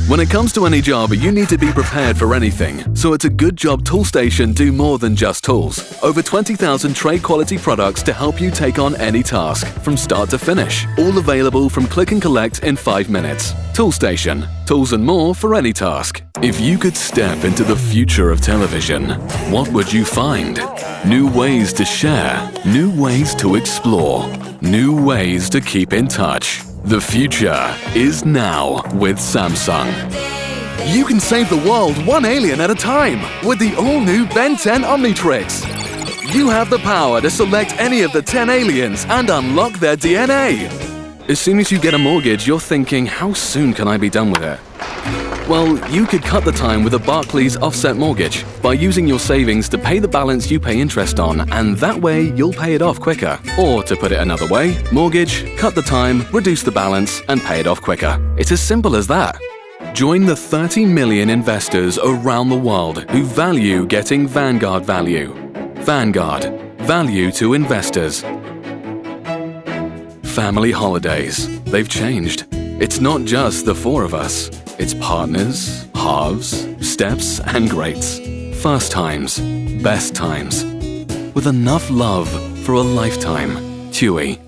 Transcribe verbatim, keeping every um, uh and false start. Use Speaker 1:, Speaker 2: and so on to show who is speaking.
Speaker 1: When it comes to any job, you need to be prepared for anything. So it's a Good Job Toolstation do more than just tools. Over twenty thousand trade-quality products to help you take on any task, from start to finish. All available from click and collect in five minutes. Toolstation. Tools and more for any task. If you could step into the future of television, what would you find? New ways to share. New ways to explore. New ways to keep in touch. The future is now with Samsung. You can save the world one alien at a time with the all-new Ben ten Omnitrix. You have the power to select any of the ten aliens and unlock their D N A. As soon as you get a mortgage, you're thinking, how soon can I be done with it? Well, you could cut the time with a Barclays offset mortgage by using your savings to pay the balance you pay interest on, and that way you'll pay it off quicker. Or to put it another way, mortgage, cut the time, reduce the balance, and pay it off quicker. It's as simple as that. Join the thirty million investors around the world who value getting Vanguard value. Vanguard. Value to investors. Family holidays. They've changed. It's not just the four of us. It's partners, halves, steps, and greats. First times, best times. With enough love for a lifetime. TUI.